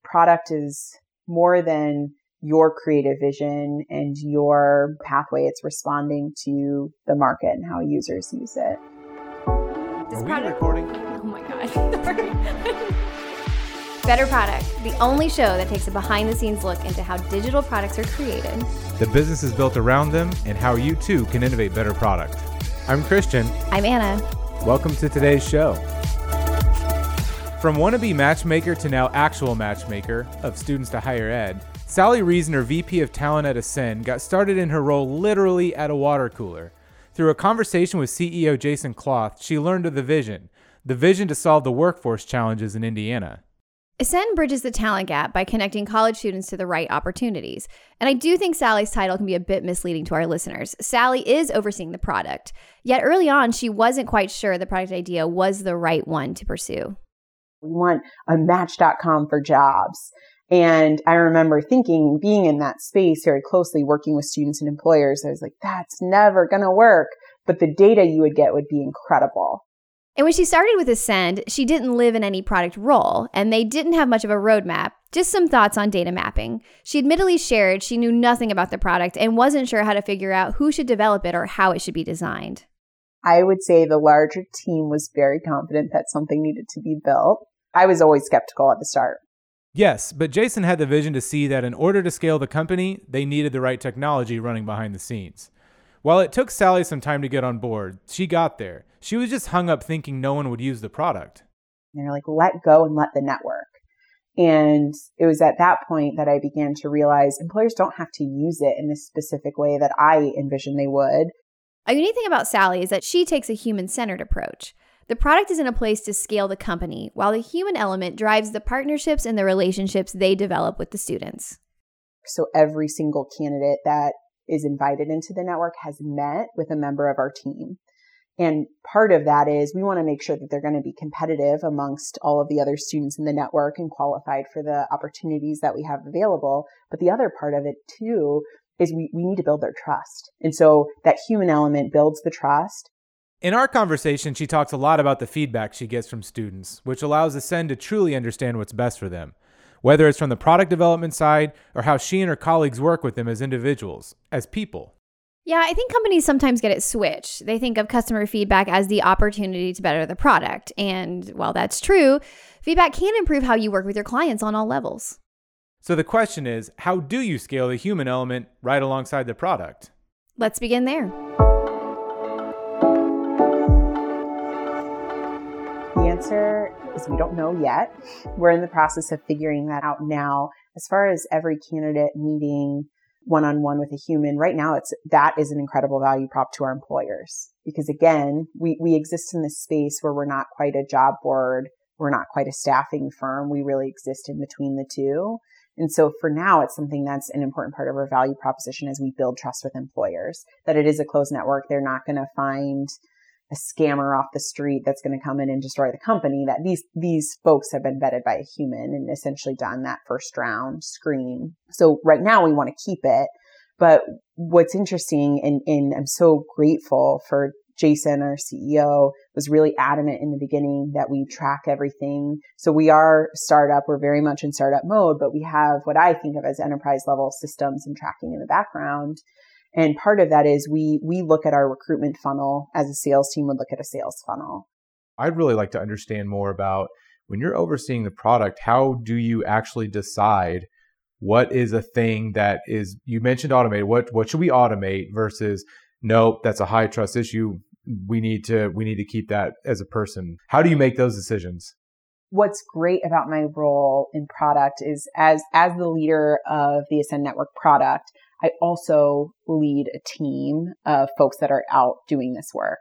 product is more than your creative vision and your pathway. It's responding to the market and how users use it. Are we recording? Oh my gosh. Better Product, the only show that takes a behind-the-scenes look into how digital products are created, the business is built around them, and how you too can innovate better product. I'm Christian. I'm Anna. Welcome to today's show. From wannabe matchmaker to now actual matchmaker of students to higher ed, Sally Reasoner, VP of Talent at Ascend, got started in her role literally at a water cooler. Through a conversation with CEO Jason Cloth, she learned of the vision to solve the workforce challenges in Indiana. Ascend bridges the talent gap by connecting college students to the right opportunities. And I do think Sally's title can be a bit misleading to our listeners. Sally is overseeing the product, yet early on, she wasn't quite sure the product idea was the right one to pursue. We want a Match.com for jobs. And I remember thinking, being in that space very closely, working with students and employers, I was like, that's never going to work. But the data you would get would be incredible. And when she started with Ascend, she didn't live in any product role, and they didn't have much of a roadmap, just some thoughts on data mapping. She admittedly shared she knew nothing about the product and wasn't sure how to figure out who should develop it or how it should be designed. I would say the larger team was very confident that something needed to be built. I was always skeptical at the start. Yes, but Jason had the vision to see that in order to scale the company, they needed the right technology running behind the scenes. While it took Sally some time to get on board, she got there. She was just hung up thinking no one would use the product. And they're like, let go and let the network. And it was at that point that I began to realize employers don't have to use it in this specific way that I envisioned they would. A unique thing about Sally is that she takes a human-centered approach. The product is in a place to scale the company, while the human element drives the partnerships and the relationships they develop with the students. So every single candidate that is invited into the network has met with a member of our team. And part of that is we want to make sure that they're going to be competitive amongst all of the other students in the network and qualified for the opportunities that we have available. But the other part of it too is we need to build their trust. And so that human element builds the trust. In our conversation, she talks a lot about the feedback she gets from students, which allows Ascend to truly understand what's best for them, whether it's from the product development side or how she and her colleagues work with them as individuals, as people. Yeah, I think companies sometimes get it switched. They think of customer feedback as the opportunity to better the product. And while that's true, feedback can improve how you work with your clients on all levels. So the question is, how do you scale the human element right alongside the product? Let's begin there. The answer is we don't know yet. We're in the process of figuring that out now. As far as every candidate meeting one-on-one with a human, right now that is an incredible value prop to our employers. Because again, we exist in this space where we're not quite a job board, we're not quite a staffing firm. We really exist in between the two. And so for now, it's something that's an important part of our value proposition as we build trust with employers, that it is a closed network. They're not going to find a scammer off the street that's going to come in and destroy the company, that these folks have been vetted by a human and essentially done that first round screen. So right now we want to keep it. But what's interesting, and I'm so grateful for Jason, our CEO, was really adamant in the beginning that we track everything. So we are startup. We're very much in startup mode, but we have what I think of as enterprise level systems and tracking in the background. And part of that is we look at our recruitment funnel as a sales team would look at a sales funnel. I'd really like to understand more about when you're overseeing the product, how do you actually decide what is a thing that is, you mentioned automate, what should we automate versus, nope, that's a high trust issue. We need to keep that as a person. How do you make those decisions? What's great about my role in product is as the leader of the Ascend Network product, I also lead a team of folks that are out doing this work.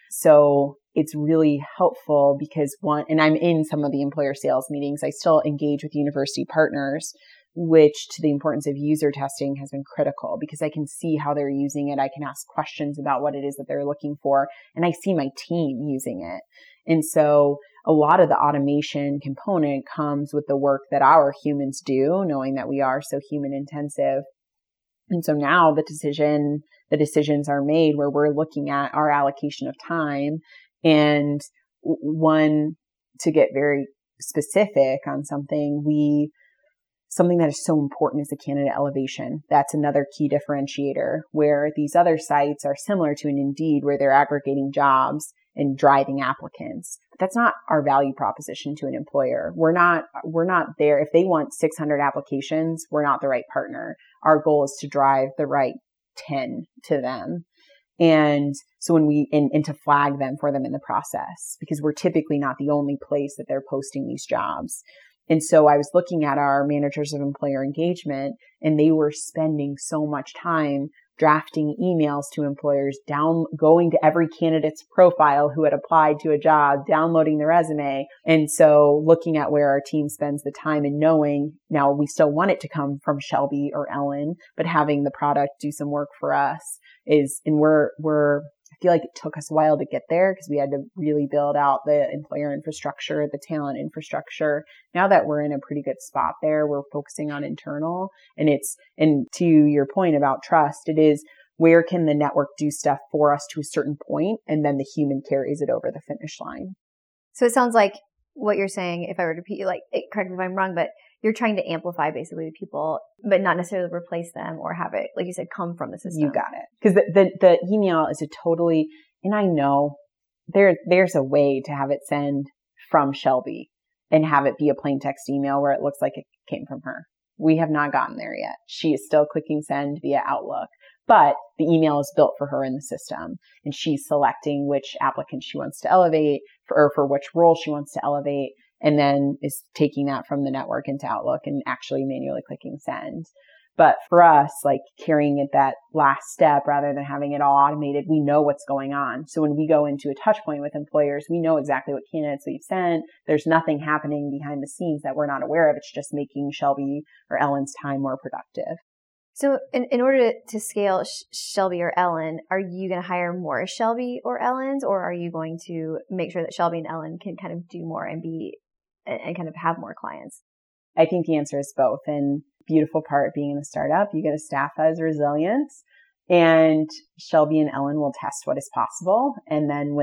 So it's really helpful because and I'm in some of the employer sales meetings, I still engage with university partners, which to the importance of user testing has been critical because I can see how they're using it. I can ask questions about what it is that they're looking for, and I see my team using it. And so a lot of the automation component comes with the work that our humans do, knowing that we are so human intensive. And so now the decisions are made where we're looking at our allocation of time. And one, to get very specific on something, we something that is so important is the candidate elevation. That's another key differentiator, where these other sites are similar to an Indeed, where they're aggregating jobs and driving applicants. But that's not our value proposition to an employer. We're not there. If they want 600 applications, we're not the right partner. Our goal is to drive the right 10 to them. And so and to flag them for them in the process, because we're typically not the only place that they're posting these jobs. And so I was looking at our managers of employer engagement, and they were spending so much time drafting emails to employers, going to every candidate's profile who had applied to a job, downloading the resume. And so looking at where our team spends the time and knowing now we still want it to come from Shelby or Ellen, but having the product do some work for us I feel like it took us a while to get there because we had to really build out the employer infrastructure, the talent infrastructure. Now that we're in a pretty good spot there, we're focusing on internal. And to your point about trust, it is, where can the network do stuff for us to a certain point, and then the human carries it over the finish line. So it sounds like what you're saying, if I were to repeat, correct me if I'm wrong, but you're trying to amplify basically the people, but not necessarily replace them or have it, like you said, come from the system. You got it. Because the email is and I know there's a way to have it send from Shelby and have it be a plain text email where it looks like it came from her. We have not gotten there yet. She is still clicking send via Outlook, but the email is built for her in the system, and she's selecting which applicant she wants to elevate for which role she wants to elevate, and then is taking that from the network into Outlook and actually manually clicking send. But for us, carrying it that last step rather than having it all automated, we know what's going on. So when we go into a touch point with employers, we know exactly what candidates we've sent. There's nothing happening behind the scenes that we're not aware of. It's just making Shelby or Ellen's time more productive. So in order to scale Shelby or Ellen, are you going to hire more Shelby or Ellens, or are you going to make sure that Shelby and Ellen can kind of do more and kind of have more clients? I think the answer is both. And beautiful part of being in a startup, you get a staff that has resilience, and Shelby and Ellen will test what is possible. And then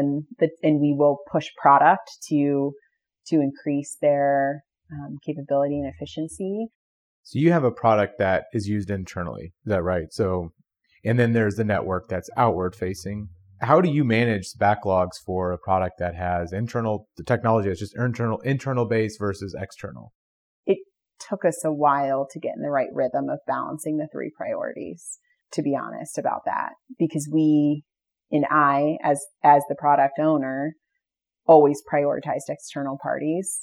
we will push product to increase their capability and efficiency. So you have a product that is used internally. Is that right? So, and then there's the network that's outward facing. How do you manage backlogs for a product that has the technology that's just internal based versus external? It took us a while to get in the right rhythm of balancing the three priorities, to be honest about that, because I, as the product owner, always prioritized external parties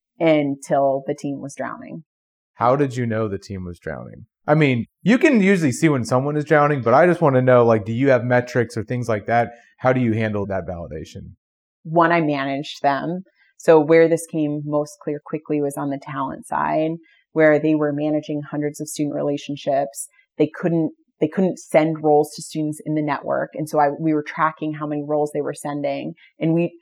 until the team was drowning. How did you know the team was drowning? I mean, you can usually see when someone is drowning, but I just want to know, do you have metrics or things like that? How do you handle that validation? One, I managed them. So where this came most clear quickly was on the talent side, where they were managing hundreds of student relationships. They couldn't send roles to students in the network. And so we were tracking how many roles they were sending. And we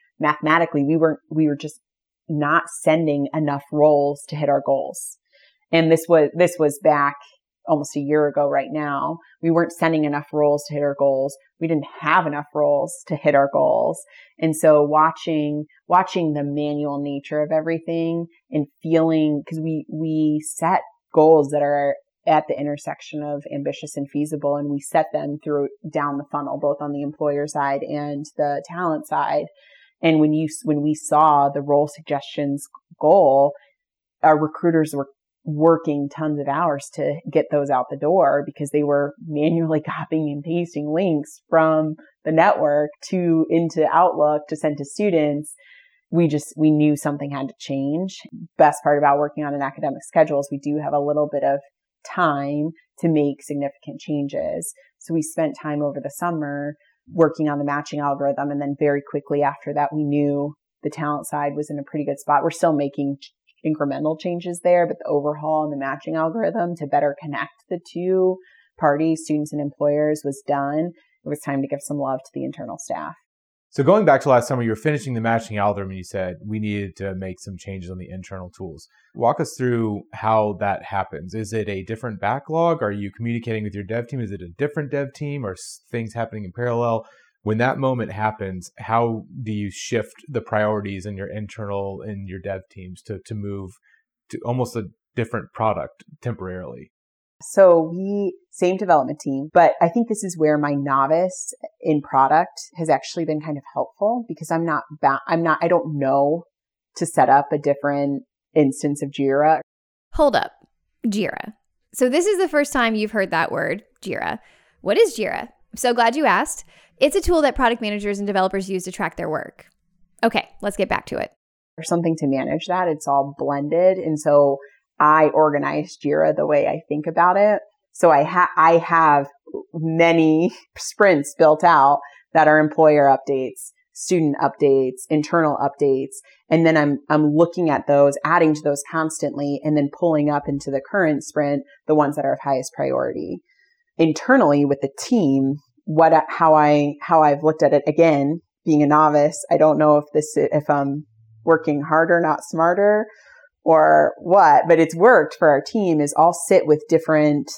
were just not sending enough roles to hit our goals. And this was back almost a year ago right now. We weren't sending enough roles to hit our goals. We didn't have enough roles to hit our goals. And so watching the manual nature of everything and feeling, because we set goals that are at the intersection of ambitious and feasible, and we set them down the funnel, both on the employer side and the talent side. And when we saw the role suggestions goal, our recruiters were working tons of hours to get those out the door because they were manually copying and pasting links from the network into Outlook to send to students. We knew something had to change. Best part about working on an academic schedule is we do have a little bit of time to make significant changes. So we spent time over the summer working on the matching algorithm. And then very quickly after that, we knew the talent side was in a pretty good spot. We're still making incremental changes there, but the overhaul and the matching algorithm to better connect the two parties, students and employers, was done. It was time to give some love to the internal staff. So going back to last summer, you were finishing the matching algorithm and you said we needed to make some changes on the internal tools. Walk us through how that happens. Is it a different backlog? Are you communicating with your dev team? Is it a different dev team or things happening in parallel? When that moment happens, how do you shift the priorities in your internal and your dev teams to move to almost a different product temporarily? So same development team, but I think this is where my novice in product has actually been kind of helpful because I don't know to set up a different instance of Jira. Hold up. Jira. So this is the first time you've heard that word, Jira. What is Jira? I'm so glad you asked. It's a tool that product managers and developers use to track their work. Okay, let's get back to it. There's something to manage that. It's all blended. And so I organize Jira the way I think about it. So I have many sprints built out that are employer updates, student updates, internal updates. And then I'm looking at those, adding to those constantly, and then pulling up into the current sprint, the ones that are of highest priority. Internally with the team, how I've looked at it, again, being a novice, I don't know if I'm working harder, not smarter, or what, but it's worked for our team is all sit with different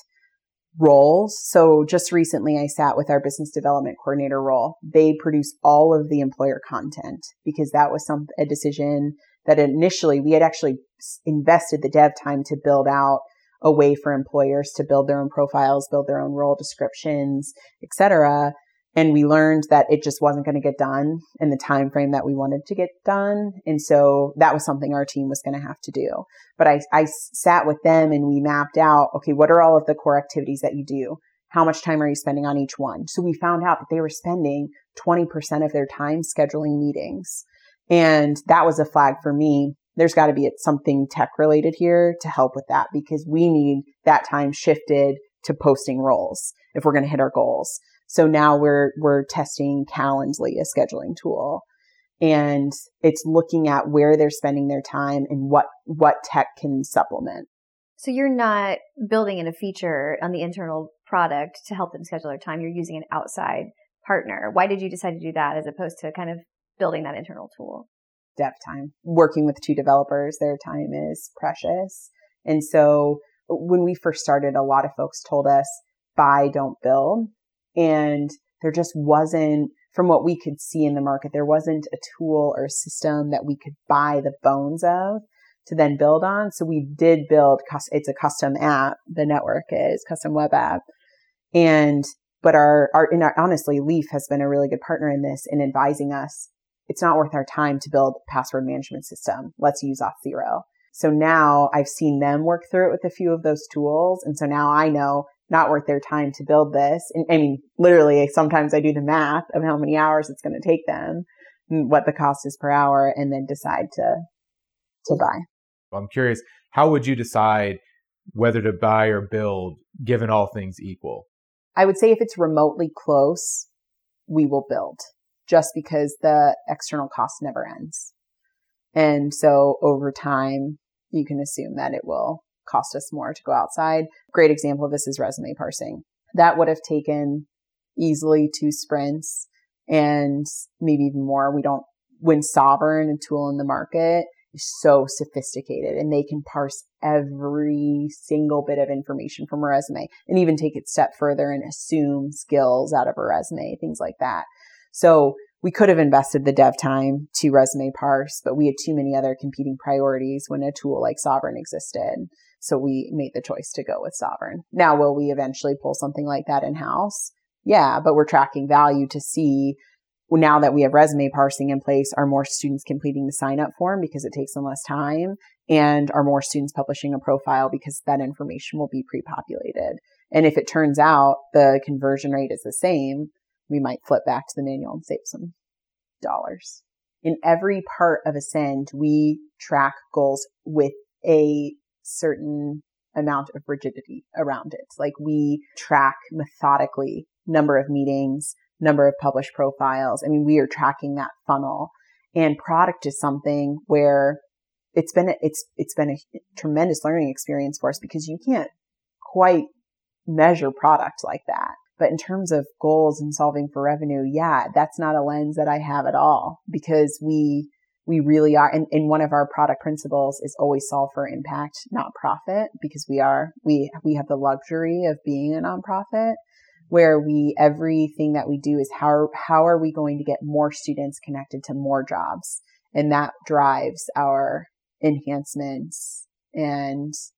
roles. So just recently I sat with our business development coordinator role. They produce all of the employer content because that was a decision that initially we had actually invested the dev time to build out a way for employers to build their own profiles, build their own role descriptions, etc. And we learned that it just wasn't going to get done in the time frame that we wanted to get done. And so that was something our team was going to have to do. But I sat with them and we mapped out, okay, what are all of the core activities that you do? How much time are you spending on each one? So we found out that they were spending 20% of their time scheduling meetings. And that was a flag for me. There's got to be something tech related here to help with that because we need that time shifted to posting roles if we're going to hit our goals. So now we're testing Calendly, a scheduling tool, and it's looking at where they're spending their time and what tech can supplement. So you're not building in a feature on the internal product to help them schedule their time. You're using an outside partner. Why did you decide to do that as opposed to kind of building that internal tool? Dev time. Working with two developers, their time is precious. And so when we first started, a lot of folks told us, buy, don't build. And there just wasn't, from what we could see in the market, there wasn't a tool or a system that we could buy the bones of to then build on. So we did build, it's a custom app. The network is custom web app. But honestly, Leaf has been a really good partner in this in advising us. It's not worth our time to build a password management system. Let's use Auth0. So now I've seen them work through it with a few of those tools. And so now I know not worth their time to build this. And I mean, literally, sometimes I do the math of how many hours it's going to take them, what the cost is per hour, and then decide to buy. I'm curious, how would you decide whether to buy or build given all things equal? I would say if it's remotely close, we will build just because the external cost never ends. And so over time, you can assume that it will cost us more to go outside. Great example of this is resume parsing. That would have taken easily 2 sprints and maybe even more. When Sovereign, a tool in the market, is so sophisticated and they can parse every single bit of information from a resume and even take it a step further and assume skills out of a resume, things like that. So we could have invested the dev time to resume parse, but we had too many other competing priorities when a tool like Sovereign existed. So we made the choice to go with Sovereign. Now, will we eventually pull something like that in-house? Yeah, but we're tracking value to see now that we have resume parsing in place, are more students completing the sign-up form because it takes them less time? And are more students publishing a profile because that information will be pre-populated? And if it turns out the conversion rate is the same, we might flip back to the manual and save some dollars. In every part of Ascend, we track goals with a certain amount of rigidity around it. Like we track methodically number of meetings, number of published profiles. I mean, we are tracking that funnel. And product is something where it's been a tremendous learning experience for us because you can't quite measure product like that. But in terms of goals and solving for revenue, yeah, that's not a lens that I have at all because we really are. And one of our product principles is always solve for impact, not profit, because we have the luxury of being a nonprofit where everything that we do is how are we going to get more students connected to more jobs? And that drives our enhancements and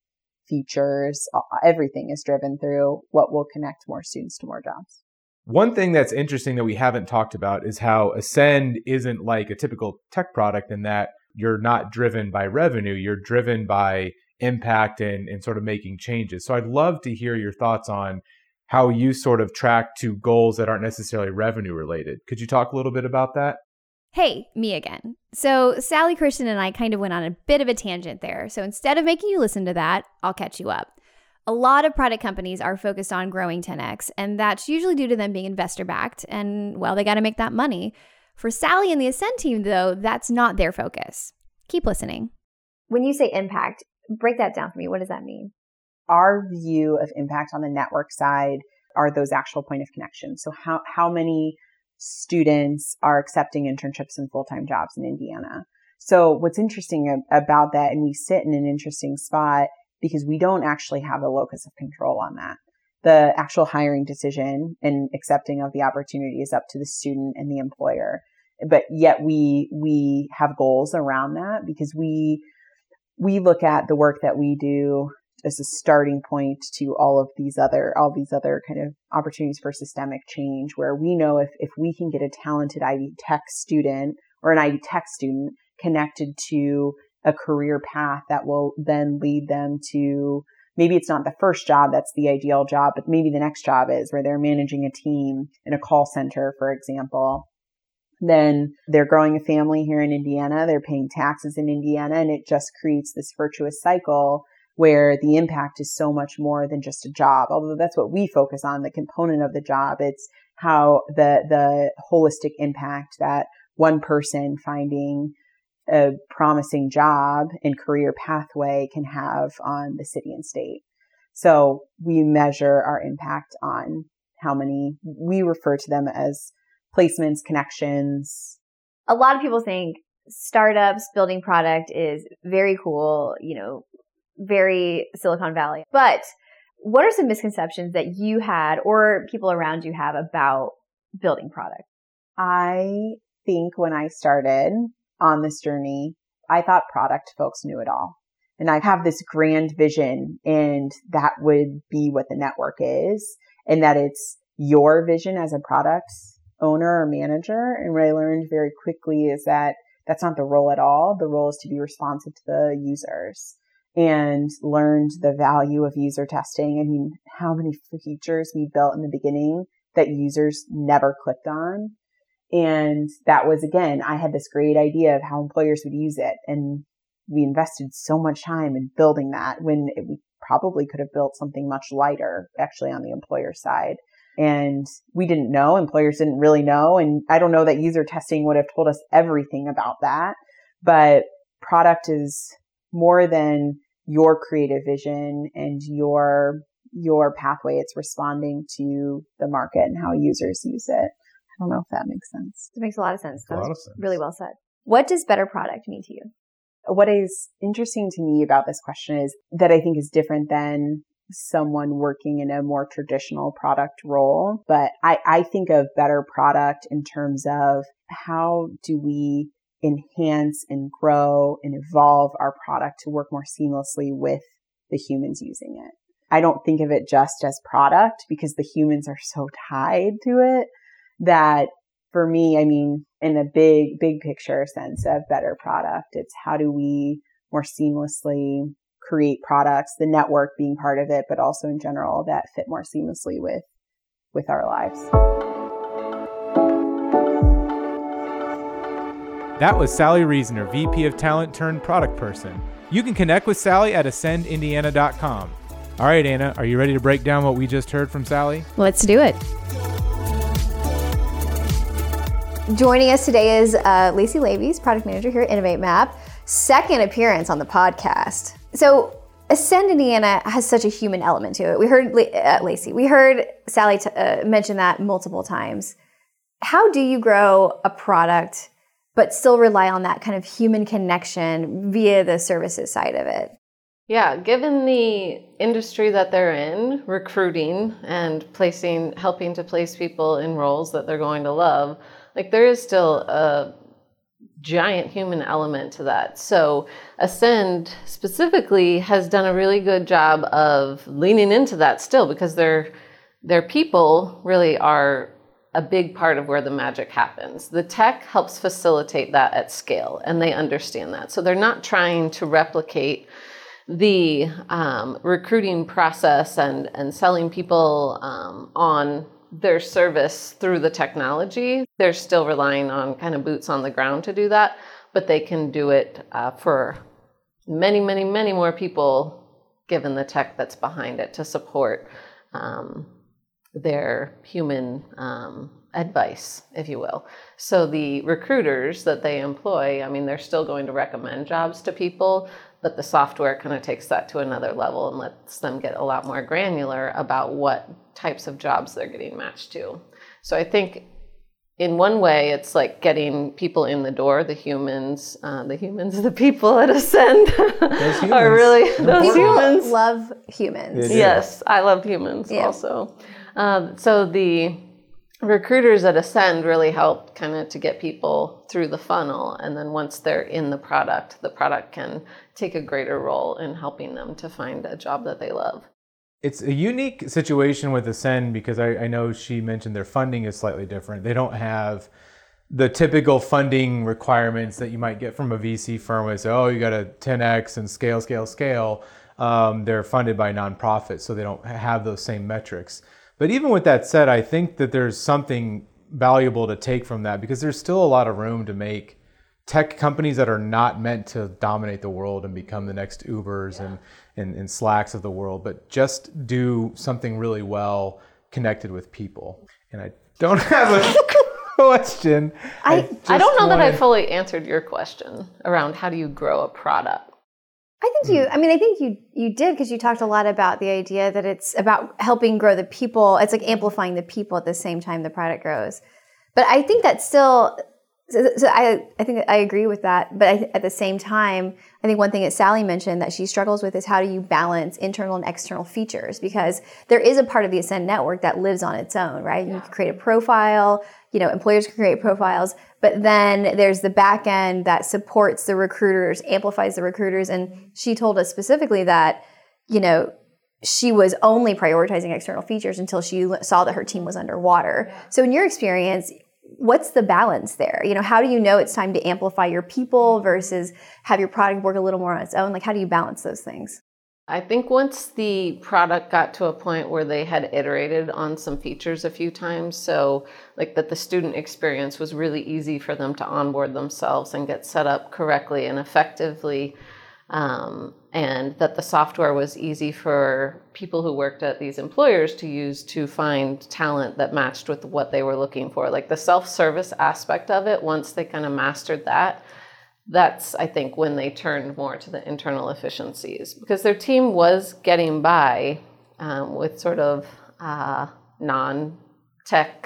features, everything is driven through what will connect more students to more jobs. One thing that's interesting that we haven't talked about is how Ascend isn't like a typical tech product in that you're not driven by revenue, you're driven by impact and sort of making changes. So I'd love to hear your thoughts on how you sort of track to goals that aren't necessarily revenue related. Could you talk a little bit about that? Hey, me again. So Sally, Christian, and I kind of went on a bit of a tangent there. So instead of making you listen to that, I'll catch you up. A lot of product companies are focused on growing 10x, and that's usually due to them being investor-backed, and, well, they got to make that money. For Sally and the Ascend team, though, that's not their focus. Keep listening. When you say impact, break that down for me. What does that mean? Our view of impact on the network side are those actual point of connection. So how many students are accepting internships and full-time jobs in Indiana? So what's interesting about that, and we sit in an interesting spot, because we don't actually have the locus of control on that. The actual hiring decision and accepting of the opportunity is up to the student and the employer. But yet we have goals around that, because we look at the work that we do as a starting point to all these other kind of opportunities for systemic change, where we know if we can get a talented Ivy Tech student or an Ivy Tech student connected to a career path that will then lead them to, maybe it's not the first job that's the ideal job, but maybe the next job is where they're managing a team in a call center, for example. Then they're growing a family here in Indiana, they're paying taxes in Indiana, and it just creates this virtuous cycle where the impact is so much more than just a job. Although that's what we focus on, the component of the job. It's how the holistic impact that one person finding a promising job and career pathway can have on the city and state. So we measure our impact on how many, we refer to them as placements, connections. A lot of people think startups building product is very cool, very Silicon Valley. But what are some misconceptions that you had or people around you have about building product? I think when I started on this journey, I thought product folks knew it all. And I have this grand vision, and that would be what the network is, and that it's your vision as a product owner or manager. And what I learned very quickly is that that's not the role at all. The role is to be responsive to the users, and learned the value of user testing. I mean, how many features we built in the beginning that users never clicked on. And that was, again, I had this great idea of how employers would use it. And we invested so much time in building that when we probably could have built something much lighter, actually, on the employer side. And we didn't know, employers didn't really know. And I don't know that user testing would have told us everything about that. But product is more than your creative vision and your pathway. It's responding to the market and how users use it. I don't know if that makes sense. It makes a lot of sense. That was really well said. What does better product mean to you? What is interesting to me about this question is that I think is different than someone working in a more traditional product role. But I think of better product in terms of how do we enhance and grow and evolve our product to work more seamlessly with the humans using it. I don't think of it just as product, because the humans are so tied to it that for me, I mean, in the big picture sense of better product, it's how do we more seamlessly create products, the network being part of it, but also in general that fit more seamlessly with our lives. That was Sally Reasoner, VP of Talent turned product person. You can connect with Sally at ascendindiana.com. All right, Anna, are you ready to break down what we just heard from Sally? Let's do it. Joining us today is Lacey Lavies, product manager here at Innovate Map. Second appearance on the podcast. So Ascend Indiana has such a human element to it. We heard Lacey, we heard Sally mention that multiple times. How do you grow a product but still rely on that kind of human connection via the services side of it? Yeah, given the industry that they're in, recruiting and helping to place people in roles that they're going to love, like there is still a giant human element to that. So Ascend specifically has done a really good job of leaning into that still, because their people really are a big part of where the magic happens. The tech helps facilitate that at scale, and they understand that. So they're not trying to replicate the recruiting process and selling people on their service through the technology. They're still relying on kind of boots on the ground to do that, but they can do it for many, many, many more people, given the tech that's behind it to support their human advice, if you will. So the recruiters that they employ, I mean, they're still going to recommend jobs to people, but the software kind of takes that to another level and lets them get a lot more granular about what types of jobs they're getting matched to. So I think in one way, it's like getting people in the door, the people at Ascend are really those humans. Love humans. Yes, I love humans also. So the recruiters at Ascend really help kind of to get people through the funnel. And then once they're in the product can take a greater role in helping them to find a job that they love. It's a unique situation with Ascend because I know she mentioned their funding is slightly different. They don't have the typical funding requirements that you might get from a VC firm where they say, oh, you got to 10x and scale. They're funded by nonprofits, so they don't have those same metrics. But even with that said, I think that there's something valuable to take from that because there's still a lot of room to make tech companies that are not meant to dominate the world and become the next Ubers and Slacks of the world, but just do something really well connected with people. And I don't have a question. I don't know that I fully answered your question around how do you grow a product. I think you did, because you talked a lot about the idea that it's about helping grow the people. It's like amplifying the people at the same time the product grows. But I think that's still, so I think I agree with that. But at the same time, I think one thing that Sally mentioned that she struggles with is how do you balance internal and external features? Because there is a part of the Ascend network that lives on its own, right? You can create a profile, employers can create profiles, but then there's the back end that supports the recruiters, amplifies the recruiters. And she told us specifically that, she was only prioritizing external features until she saw that her team was underwater. So in your experience, what's the balance there? How do you know it's time to amplify your people versus have your product work a little more on its own? Like, how do you balance those things? I think once the product got to a point where they had iterated on some features a few times, so like that the student experience was really easy for them to onboard themselves and get set up correctly and effectively, and that the software was easy for people who worked at these employers to use to find talent that matched with what they were looking for. Like the self-service aspect of it, once they kind of mastered that, that's, I think, when they turned more to the internal efficiencies, because their team was getting by with sort of non-tech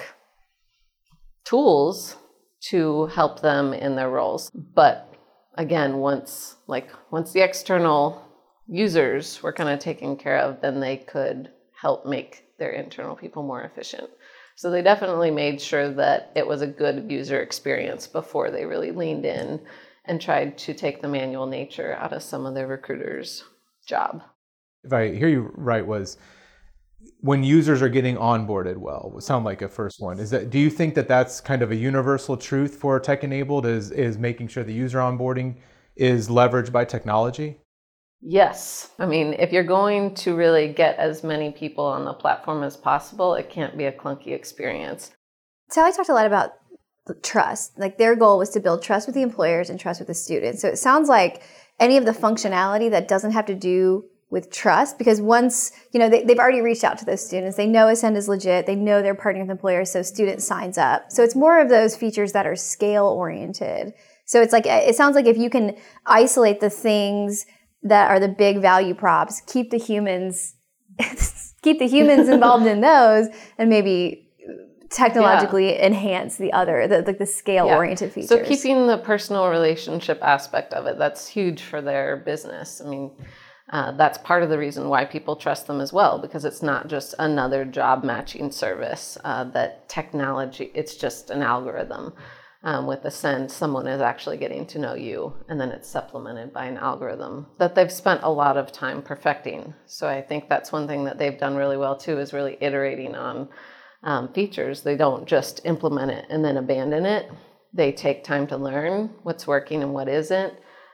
tools to help them in their roles. But again, once the external users were kind of taken care of, then they could help make their internal people more efficient. So they definitely made sure that it was a good user experience before they really leaned in and tried to take the manual nature out of some of their recruiters' job. If I hear you right, was when users are getting onboarded well, would sound like a first one. Do you think that that's kind of a universal truth for tech-enabled, is making sure the user onboarding is leveraged by technology? Yes. I mean, if you're going to really get as many people on the platform as possible, it can't be a clunky experience. Sally talked a lot about trust. Like their goal was to build trust with the employers and trust with the students. So it sounds like any of the functionality that doesn't have to do with trust, because once, they've already reached out to those students. They know Ascend is legit. They know they're partnering with employers, so student signs up. So it's more of those features that are scale oriented. So it's like, it sounds like if you can isolate the things that are the big value props, keep the humans involved in those, and maybe technologically enhance the scale-oriented features. So keeping the personal relationship aspect of it, that's huge for their business. I mean, that's part of the reason why people trust them as well, because it's not just another job matching service that technology, it's just an algorithm. With Ascend, someone is actually getting to know you, and then it's supplemented by an algorithm that they've spent a lot of time perfecting. So I think that's one thing that they've done really well too, is really iterating on features. They don't just implement it and then abandon it. They take time to learn what's working and what isn't,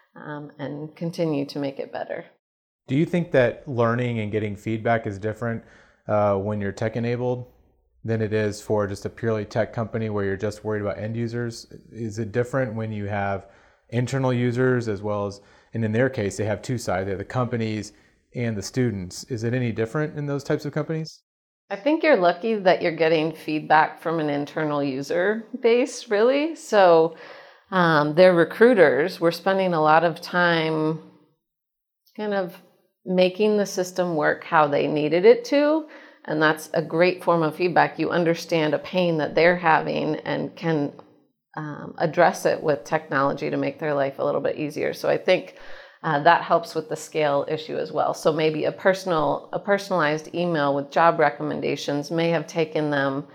and continue to make it better. Do you think that learning and getting feedback is different when you're tech-enabled than it is for just a purely tech company where you're just worried about end users? Is it different when you have internal users as well as, and in their case, they have two sides, they have the companies and the students. Is it any different in those types of companies? I think you're lucky that you're getting feedback from an internal user base, really. So they're recruiters. We're spending a lot of time kind of making the system work how they needed it to. And that's a great form of feedback. You understand a pain that they're having and can address it with technology to make their life a little bit easier. So I think that helps with the scale issue as well. So maybe a personalized email with job recommendations may have taken them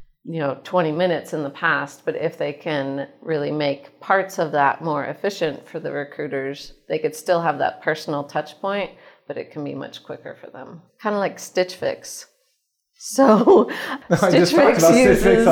20 minutes in the past, but if they can really make parts of that more efficient for the recruiters, they could still have that personal touch point, but it can be much quicker for them. Kind of like Stitch Fix. So Stitch Fix uses...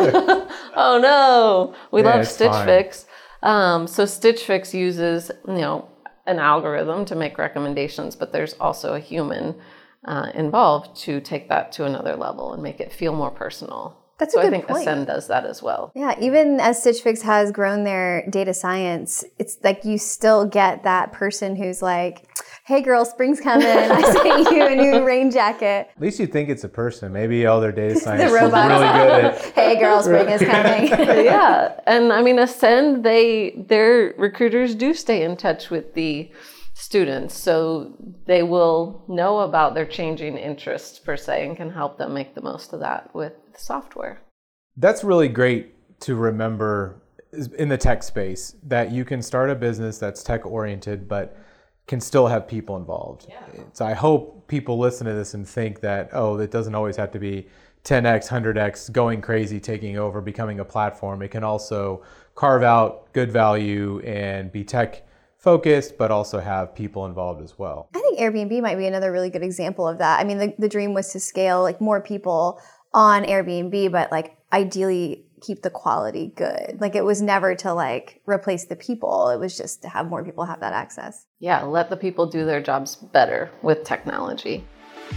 Oh no, we love Stitch Fix. So Stitch Fix uses, an algorithm to make recommendations, but there's also a human involved to take that to another level and make it feel more personal. That's a good point. I think Ascend does that as well. Yeah, even as Stitch Fix has grown their data science, it's like you still get that person who's like, hey girl, spring's coming, I sent you a new rain jacket. At least you think it's a person. Maybe all their data science the is robot. Really good at... Hey girl, spring is coming. Yeah, and I mean Ascend, their recruiters do stay in touch with the students, so they will know about their changing interests per se and can help them make the most of that with software. That's really great to remember in the tech space, that you can start a business that's tech oriented but can still have people involved. Yeah. So I hope people listen to this and think that, it doesn't always have to be 10x, 100x, going crazy, taking over, becoming a platform. It can also carve out good value and be tech focused, but also have people involved as well. I think Airbnb might be another really good example of that. I mean, the dream was to scale like more people on Airbnb, but like ideally keep the quality good. Like it was never to like replace the people. It was just to have more people have that access. Yeah, let the people do their jobs better with technology.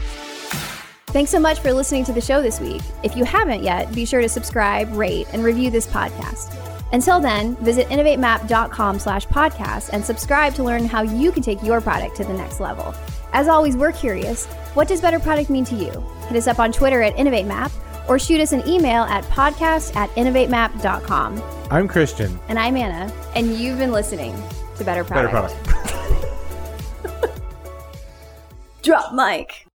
Thanks so much for listening to the show this week. If you haven't yet, be sure to subscribe, rate, and review this podcast. Until then, visit innovatemap.com/podcast and subscribe to learn how you can take your product to the next level. As always, we're curious, what does better product mean to you? Hit us up on Twitter at InnovateMap or shoot us an email at podcast@innovatemap.com. I'm Christian. And I'm Anna. And you've been listening to Better Product. Better Product. Drop mic.